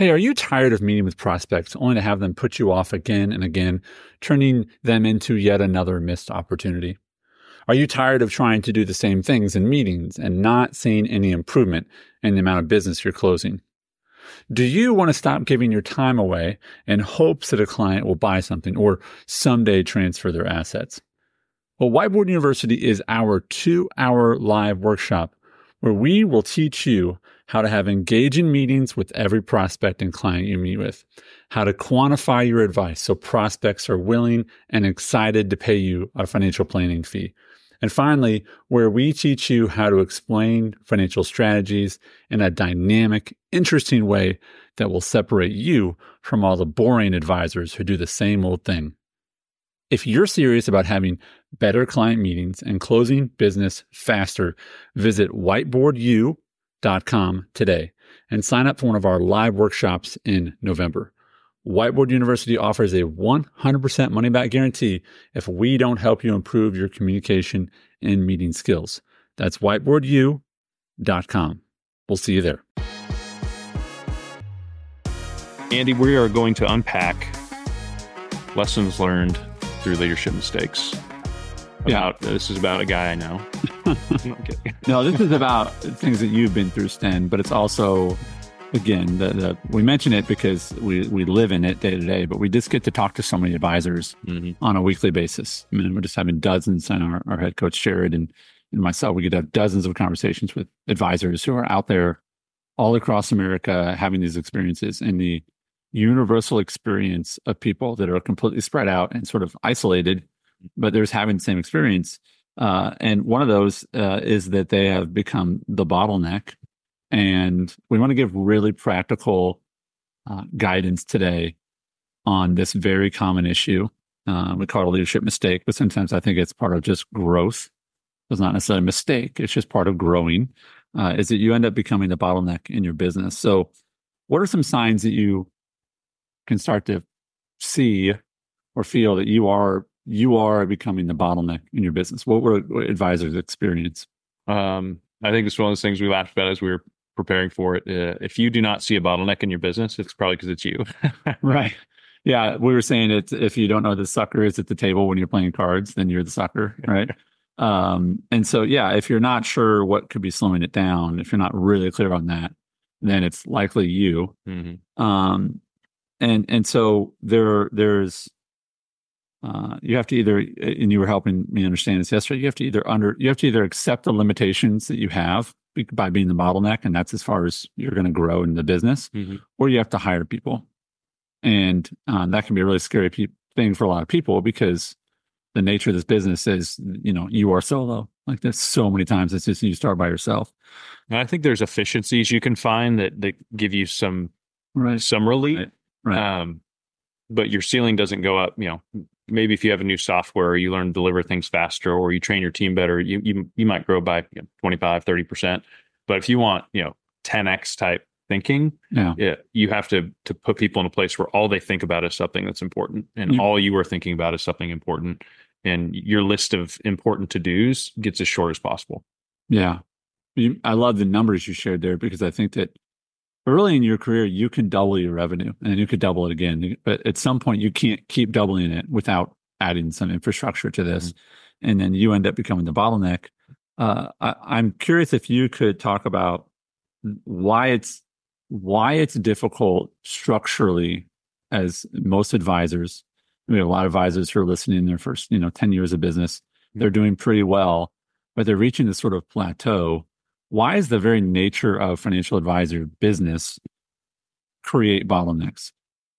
Hey, are you tired of meeting with prospects only to have them put you off again and again, turning them into yet another missed opportunity? Are you tired of trying to do the same things in meetings and not seeing any improvement in the amount of business you're closing? Do you want to stop giving your time away in hopes that a client will buy something or someday transfer their assets? Well, Whiteboard University is our 2-hour live workshop where we will teach you how to have engaging meetings with every prospect and client you meet with, how to quantify your advice so prospects are willing and excited to pay you a financial planning fee. And finally, where we teach you how to explain financial strategies in a dynamic, interesting way that will separate you from all the boring advisors who do the same old thing. If you're serious about having better client meetings and closing business faster, visit whiteboardu.com today and sign up for one of our live workshops in November. Whiteboard University offers a 100% money-back guarantee if we don't help you improve your communication and meeting skills. That's whiteboardu.com. We'll see you there. Andy, we are going to unpack lessons learned through leadership mistakes. This is about a guy I know. No, this is about things that you've been through, Sten, but it's also, again, we mention it because we live in it day to day, but we just get to talk to so many advisors on a weekly basis. I mean, we're just having dozens, and our head coach, Jared, and myself, we get to have dozens of conversations with advisors who are out there all across America having these experiences, and the universal experience of people that are completely spread out and sort of isolated, but they're having the same experience. And one of those is that they have become the bottleneck. And we want to give really practical guidance today on this very common issue. We call it a leadership mistake, but sometimes I think it's part of just growth. It's not necessarily a mistake. It's just part of growing, is that you end up becoming the bottleneck in your business. So what are some signs that you can start to see or feel that you are becoming the bottleneck in your business? What advisors experience? I think it's one of those things we laughed about as we were preparing for it. If you do not see a bottleneck in your business, it's probably because it's you. Right. Yeah. We were saying it, if you don't know the sucker is at the table when you're playing cards, then you're the sucker. Right. And so, yeah, if you're not sure what could be slowing it down, if you're not really clear on that, then it's likely you. Mm-hmm. And so there's you have to either, and you were helping me understand this yesterday, you have to either accept the limitations that you have by being the bottleneck, and that's as far as you're going to grow in the business, or you have to hire people. And that can be a really scary thing for a lot of people, because the nature of this business is, you are solo. Like, there's so many times it's just you start by yourself. And I think there's efficiencies you can find that give you some relief. Right. But your ceiling doesn't go up. Maybe if you have a new software, or you learn to deliver things faster, or you train your team better, you might grow by 25, 30%. But if you want, 10x type thinking, you have to put people in a place where all they think about is something that's important, and all you are thinking about is something important, and your list of important to-dos gets as short as possible. Yeah. I love the numbers you shared there, because I think that early in your career, you can double your revenue, and you could double it again. But at some point, you can't keep doubling it without adding some infrastructure to this. And then you end up becoming the bottleneck. I'm curious if you could talk about why it's difficult structurally, as most advisors. We have a lot of advisors who are listening in their first 10 years of business. They're doing pretty well, but they're reaching this sort of plateau. Why is the very nature of financial advisor business create bottlenecks?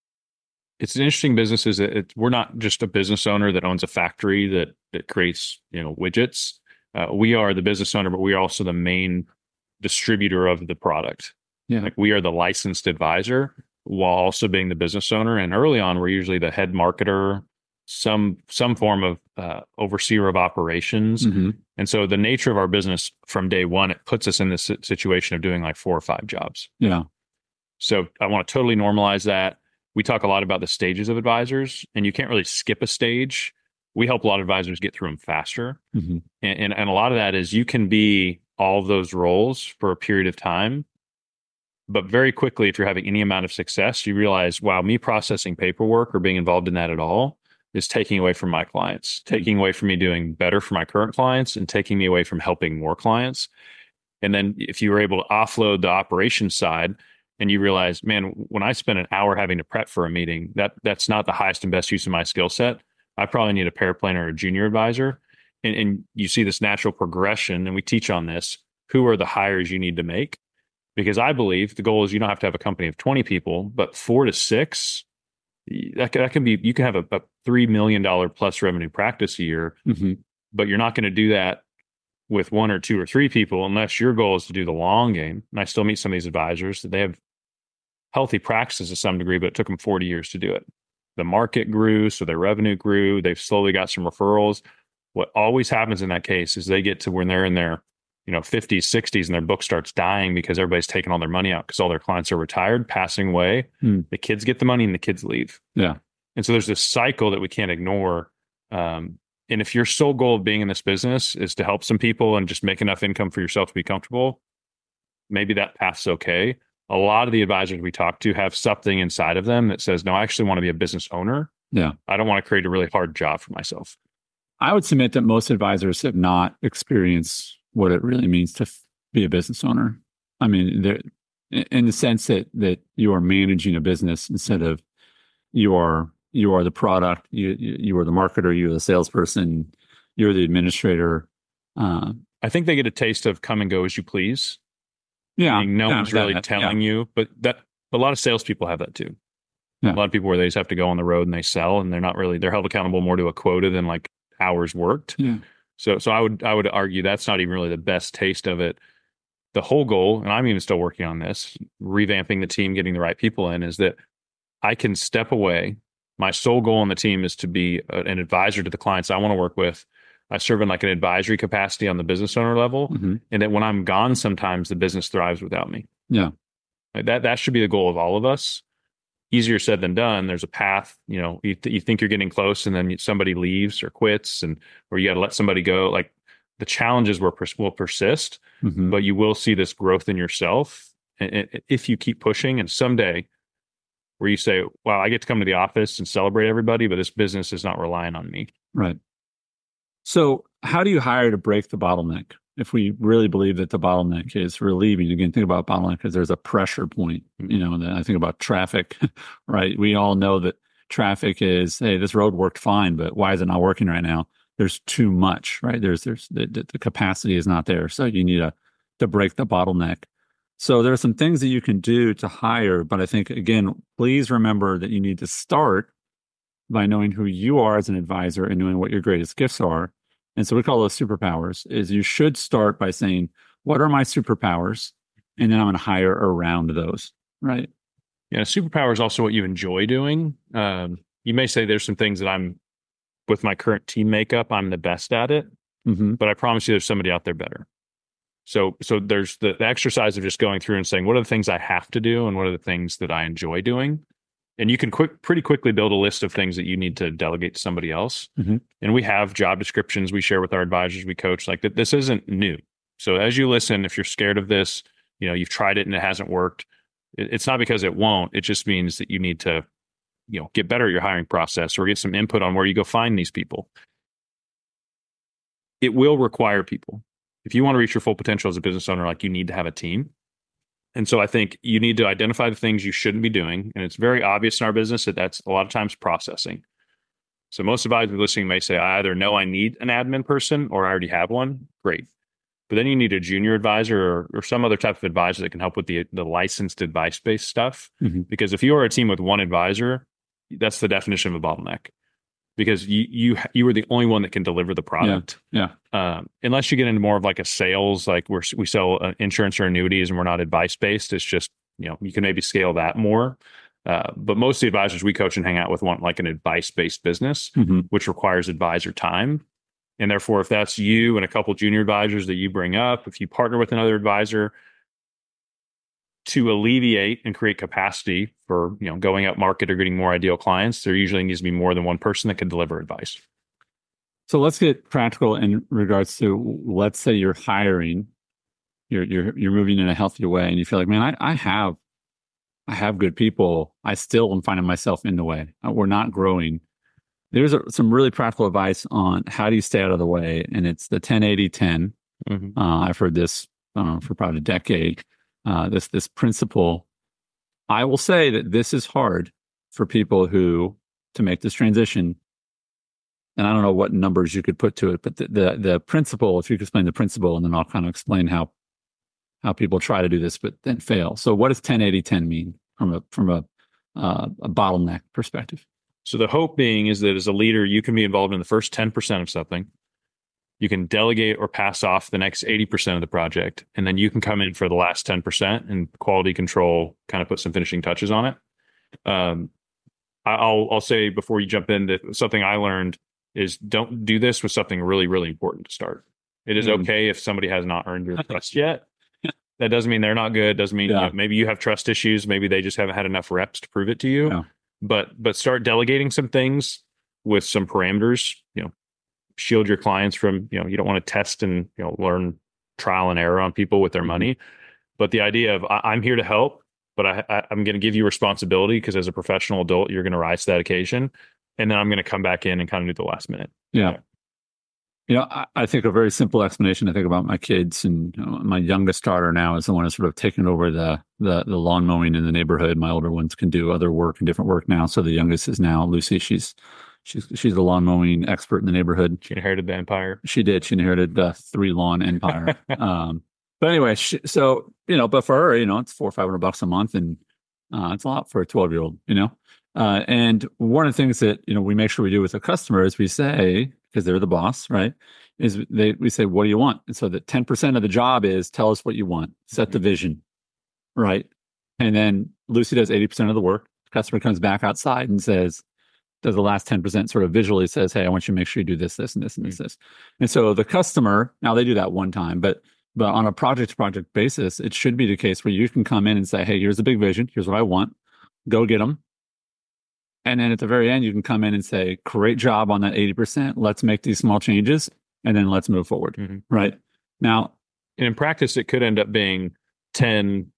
It's an interesting business. We're not just a business owner that owns a factory that creates widgets. We are the business owner, but we are also the main distributor of the product. Yeah. Like, we are the licensed advisor while also being the business owner. And early on, we're usually the head marketer, some form of overseer of operations. And so the nature of our business from day one, it puts us in this situation of doing like 4 or 5 jobs. Yeah. So I want to totally normalize that. We talk a lot about the stages of advisors, and you can't really skip a stage. We help a lot of advisors get through them faster. And a lot of that is you can be all of those roles for a period of time, But very quickly, if you're having any amount of success, you realize, wow, me processing paperwork or being involved in that at all is taking away from my clients, taking away from me doing better for my current clients, and taking me away from helping more clients. And then if you were able to offload the operations side and you realize, man, when I spend an hour having to prep for a meeting, that's not the highest and best use of my skill set. I probably need a paraplanner or a junior advisor. And you see this natural progression, and we teach on this. Who are the hires you need to make? Because I believe the goal is you don't have to have a company of 20 people, but 4 to 6, that can be, you can have a $3 million plus revenue practice a year, but you're not going to do that with 1 or 2 or 3 people unless your goal is to do the long game. And I still meet some of these advisors that they have healthy practices to some degree, but it took them 40 years to do it. The market grew, so their revenue grew. They've slowly got some referrals. What always happens in that case is they get to when they're in their 50s, 60s, and their book starts dying because everybody's taking all their money out because all their clients are retired, passing away. The kids get the money and the kids leave. Yeah. And so there's this cycle that we can't ignore. And if your sole goal of being in this business is to help some people and just make enough income for yourself to be comfortable, maybe that path's okay. A lot of the advisors we talk to have something inside of them that says, no, I actually want to be a business owner. Yeah. I don't want to create a really hard job for myself. I would submit that most advisors have not experienced what it really means to be a business owner. I mean, in the sense that you are managing a business instead of you are the product, you are the marketer, you're the salesperson, you're the administrator. I think they get a taste of come and go as you please. Yeah, I mean, no one's really telling you, but a lot of salespeople have that too. Yeah. A lot of people where they just have to go on the road and they sell, and they're held accountable more to a quota than like hours worked. Yeah. So I would argue that's not even really the best taste of it. The whole goal, and I'm even still working on this, revamping the team, getting the right people in, is that I can step away. My sole goal on the team is to be an advisor to the clients I want to work with. I serve in like an advisory capacity on the business owner level, and that when I'm gone, sometimes the business thrives without me. Yeah, that should be the goal of all of us. Easier said than done. There's a path, you think you're getting close and then somebody leaves or quits or you got to let somebody go. Like the challenges will persist, but you will see this growth in yourself. And if you keep pushing, and someday where you say, wow, I get to come to the office and celebrate everybody, but this business is not relying on me. Right. So how do you hire to break the bottleneck? If we really believe that the bottleneck is relieving, again, think about bottleneck because there's a pressure point, that I think about traffic, right? We all know that traffic is, hey, this road worked fine, but why is it not working right now? There's too much, right? There's the capacity is not there. So you need to break the bottleneck. So there are some things that you can do to hire, but I think, again, please remember that you need to start by knowing who you are as an advisor and knowing what your greatest gifts are. And so we call those superpowers. Is you should start by saying, what are my superpowers? And then I'm going to hire around those, right? Yeah, superpower is also what you enjoy doing. You may say there's some things that with my current team makeup, I'm the best at it, but I promise you there's somebody out there better. So there's the exercise of just going through and saying, what are the things I have to do and what are the things that I enjoy doing? And you can pretty quickly build a list of things that you need to delegate to somebody else. And we have job descriptions we share with our advisors, we coach, like that. This isn't new. So as you listen, if you're scared of this, you've tried it and it hasn't worked. It's not because it won't. It just means that you need to, get better at your hiring process or get some input on where you go find these people. It will require people. If you want to reach your full potential as a business owner, like you need to have a team. And so I think you need to identify the things you shouldn't be doing. And it's very obvious in our business that that's a lot of times processing. So most advisors listening may say, I either know I need an admin person or I already have one. Great. But then you need a junior advisor or some other type of advisor that can help with the licensed advice-based stuff. Because if you are a team with one advisor, that's the definition of a bottleneck. Because you are the only one that can deliver the product. Yeah. Unless you get into more of like a sales, like we sell insurance or annuities and we're not advice based. It's just, you can maybe scale that more. But most of the advisors we coach and hang out with want like an advice based business, which requires advisor time. And therefore, if that's you and a couple junior advisors that you bring up, if you partner with another advisor to alleviate and create capacity for, going up market or getting more ideal clients, there usually needs to be more than one person that can deliver advice. So let's get practical in regards to, let's say you're hiring, you're moving in a healthier way and you feel like, man, I have I have good people, I still am finding myself in the way. We're not growing. There's some really practical advice on how do you stay out of the way, and it's the 10-80-10. Mm-hmm. I've heard this for probably a decade. This principle. I will say that this is hard for people who to make this transition. And I don't know what numbers you could put to it, but the principle, if you could explain the principle, and then I'll kind of explain how people try to do this but then fail. So what does 10-80-10 mean from a bottleneck perspective? So the hope being is that as a leader, you can be involved in the first 10% of something. You can delegate or pass off the next 80% of the project, and then you can come in for the last 10% and quality control, kind of put some finishing touches on it. I'll say before you jump in that something I learned is don't do this with something really, really important to start. It is okay if somebody has not earned your trust yet. That doesn't mean they're not good. Doesn't mean maybe you have trust issues. Maybe they just haven't had enough reps to prove it to you. Yeah. But start delegating some things with some parameters. Shield your clients from you don't want to test and learn trial and error on people with their money. But the idea of I'm here to help, but I'm going to give you responsibility because as a professional adult, you're going to rise to that occasion, and then I'm going to come back in and kind of do the last minute. Yeah. I think a very simple explanation. I think about my kids, and my youngest daughter now is the one who's sort of taken over the lawn mowing in the neighborhood. My older ones can do other work and different work now. So the youngest is now Lucy. She's the lawn mowing expert in the neighborhood. She inherited the empire. She did. She inherited the 3 lawn empire. But anyway, but for her, it's $400 or $500 a month, and it's a lot for a 12-year-old. And one of the things that we make sure we do with the customer is we say, because they're the boss, right? We say, what do you want? And so that 10% of the job is tell us what you want, set the vision, right? And then Lucy does 80% of the work. The customer comes back outside and does the last 10% sort of visually says, hey, I want you to make sure you do this, this, and this, and this. And so the customer, now they do that one time, but on a project to project basis, it should be the case where you can come in and say, hey, here's a big vision. Here's what I want. Go get them. And then at the very end, you can come in and say, great job on that 80%. Let's make these small changes and then let's move forward. Mm-hmm. Right. Now, and in practice, it could end up being 10,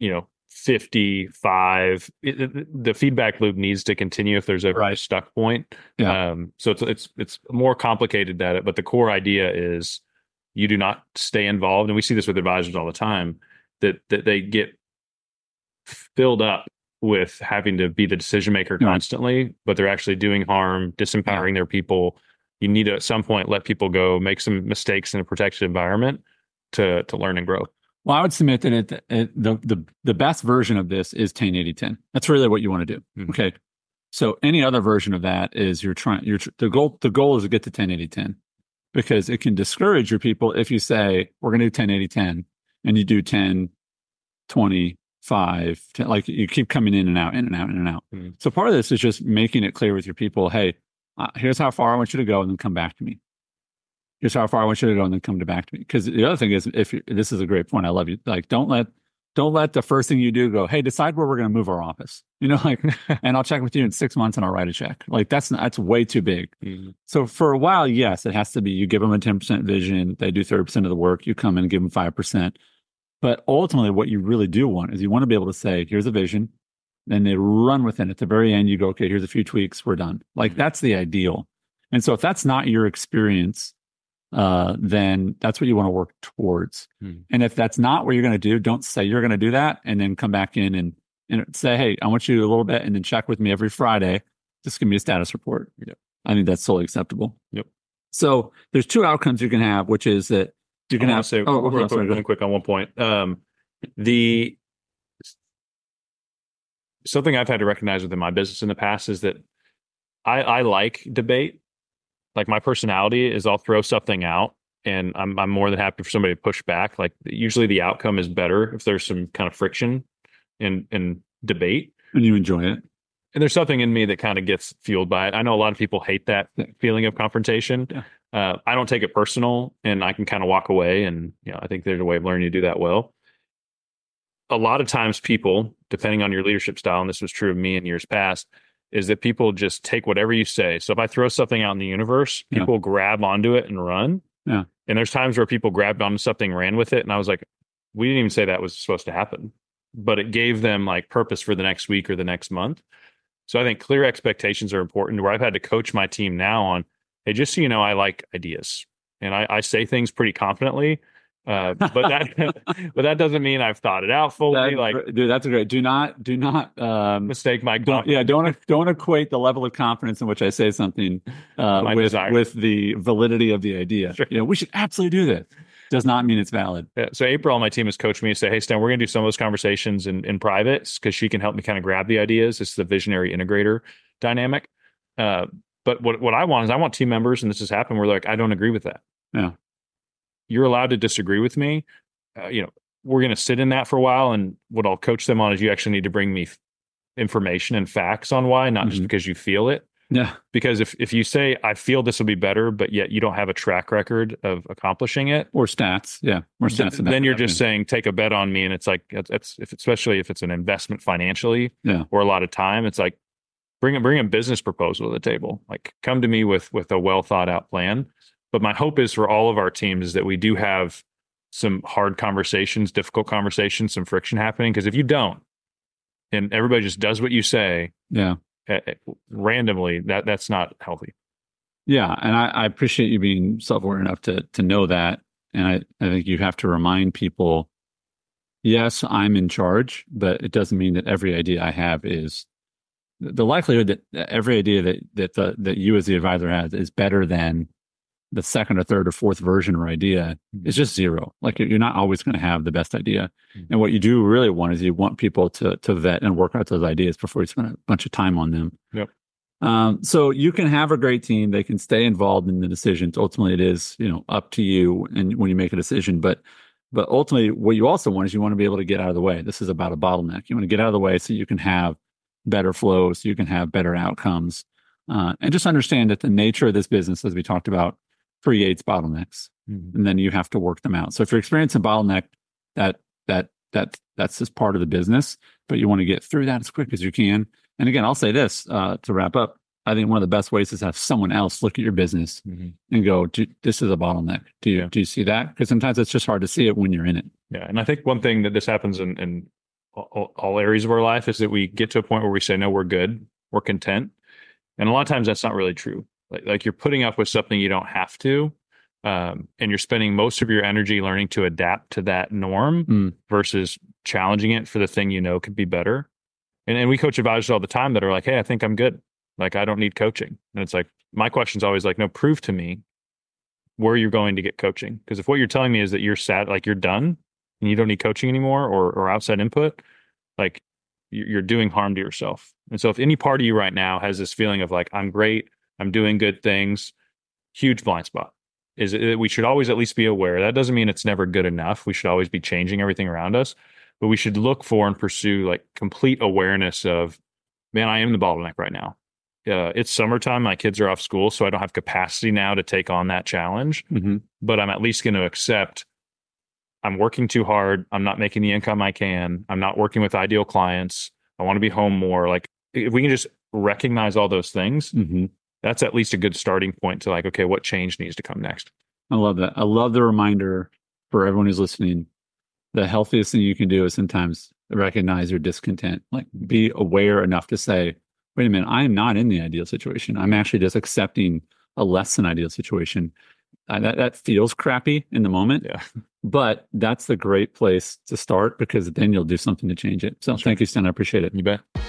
55. The feedback loop needs to continue if there's a stuck point. Yeah. So it's more complicated than it, but the core idea is you do not stay involved. And we see this with advisors all the time, that they get filled up with having to be the decision maker constantly, but they're actually doing harm, disempowering their people. You need to, at some point, let people go, make some mistakes in a protected environment to learn and grow. Well, I would submit that the best version of this is 10-80-10. That's really what you want to do. Mm-hmm. Okay. So any other version of that is the goal is to get to 10-80-10, because it can discourage your people if you say, we're going to do 10-80-10, and you do 10-20, 5, 10, like you keep coming in and out, in and out, in and out. Mm-hmm. So part of this is just making it clear with your people, hey, here's how far I want you to go, and then come back to me. Here's how far I want you to go, and then come back to me. Because the other thing is, this is a great point. I love you. Like, don't let the first thing you do go, hey, decide where we're going to move our office. And I'll check with you in 6 months, and I'll write a check. Like that's way too big. Mm-hmm. So for a while, yes, it has to be. You give them a 10% vision. They do 30% of the work. You come in and give them 5%. But ultimately, what you really do want is you want to be able to say, here's a vision, then they run with it. At the very end, you go, okay, here's a few tweaks, we're done. Like, that's the ideal. And so if that's not your experience, then that's what you want to work towards. And if that's not what you're going to do, don't say you're going to do that and then come back in and say, hey, I want you to do a little bit, and then check with me every Friday. Just give me a status report. Yep. I think that's totally acceptable. Yep. So there's 2 outcomes you can have, which is that you can have. Say, real quick on one point. Something I've had to recognize within my business in the past is that I like debate. Like, my personality is I'll throw something out, and I'm more than happy for somebody to push back. Like, usually the outcome is better if there's some kind of friction in debate. And you enjoy it. And there's something in me that kind of gets fueled by it. I know a lot of people hate that feeling of confrontation. Yeah. I don't take it personal, and I can kind of walk away. And I think there's a way of learning to do that well. A lot of times people, depending on your leadership style, and this was true of me in years past, is that people just take whatever you say. So if I throw something out in the universe, people grab onto it and run. Yeah. And there's times where people grabbed onto something, ran with it. And I was like, we didn't even say that was supposed to happen. but it gave them like purpose for the next week or the next month. So I think clear expectations are important, where I've had to coach my team now on, hey, just so you know, I like ideas and I say things pretty confidently. But that doesn't mean I've thought it out fully. Dude, that's great. Do not mistake my don't equate the level of confidence in which I say something with the validity of the idea. Sure. We should absolutely do this. Does not mean it's valid. Yeah. So April on my team has coached me and say, hey, Stan, we're going to do some of those conversations in private, because she can help me kind of grab the ideas. It's the visionary integrator dynamic. But what I want is, I want team members, and this has happened, where like, I don't agree with that. Yeah. You're allowed to disagree with me. We're going to sit in that for a while. And what I'll coach them on is, you actually need to bring me information and facts on why, not just because you feel it. Yeah. Because if you say, I feel this will be better, but yet you don't have a track record of accomplishing it, or stats, then you're just saying, take a bet on me. And it's like, especially if it's an investment financially, or a lot of time, it's like, bring a business proposal to the table. Like, come to me with a well thought out plan. But my hope is for all of our teams is that we do have some hard conversations, difficult conversations, some friction happening. Because if you don't, and everybody just does what you say, randomly, that's not healthy. Yeah, and I appreciate you being self-aware enough to know that. And I think you have to remind people, yes, I'm in charge, but it doesn't mean that every idea I have is the likelihood that every idea that you as the advisor has is better than the second or third or fourth version or idea is just zero. Like, you're not always going to have the best idea. And what you do really want is, you want people to vet and work out those ideas before you spend a bunch of time on them. Yep. So you can have a great team. They can stay involved in the decisions. Ultimately, it is, up to you and when you make a decision. But ultimately, what you also want is, you want to be able to get out of the way. This is about a bottleneck. You want to get out of the way so you can have better flow, so you can have better outcomes. And just understand that the nature of this business, as we talked about, creates bottlenecks, and then you have to work them out. So if you're experiencing a bottleneck, that's just part of the business, but you want to get through that as quick as you can. And again, I'll say this to wrap up. I think one of the best ways is to have someone else look at your business and go, this is a bottleneck. Do you see that? Because sometimes it's just hard to see it when you're in it. Yeah. And I think one thing that this happens in all areas of our life is that we get to a point where we say, no, we're good, we're content. And a lot of times that's not really true. Like you're putting up with something you don't have to, and you're spending most of your energy learning to adapt to that norm versus challenging it for the thing could be better. And we coach advisors all the time that are like, hey, I think I'm good. Like, I don't need coaching. And it's like, my question's always like, no, prove to me where you're going to get coaching. Because if what you're telling me is that you're sad, like you're done and you don't need coaching anymore or outside input, like you're doing harm to yourself. And so if any part of you right now has this feeling of like, I'm great, I'm doing good things, huge blind spot. Is it, we should always at least be aware. That doesn't mean it's never good enough. We should always be changing everything around us, but we should look for and pursue like complete awareness of, man, I am the bottleneck right now. It's summertime. My kids are off school, so I don't have capacity now to take on that challenge, but I'm at least going to accept I'm working too hard. I'm not making the income I can. I'm not working with ideal clients. I want to be home more. Like, if we can just recognize all those things, that's at least a good starting point to like, okay, what change needs to come next? I love that. I love the reminder for everyone who's listening. The healthiest thing you can do is sometimes recognize your discontent. Like, be aware enough to say, wait a minute, I am not in the ideal situation. I'm actually just accepting a less than ideal situation. That feels crappy in the moment, but that's the great place to start, because then you'll do something to change it. So thank you, Stan. I appreciate it. You bet.